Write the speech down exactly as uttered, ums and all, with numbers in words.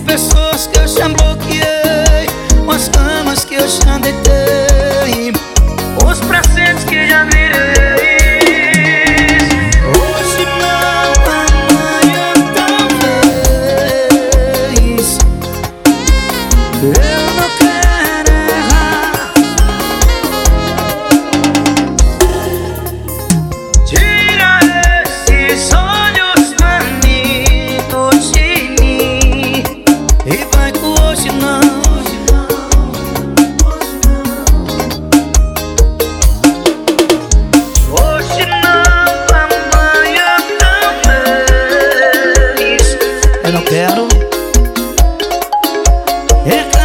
pessoas que eu já bloqueei, com as camas que eu já deitei, os presentes que já virei. Hoje não, amanhã talvez. Eu não quero errar. Tira esses olhos famintos de mim e vai com hoje não. Hoje não, amanhã talvez. Eu não quero errar.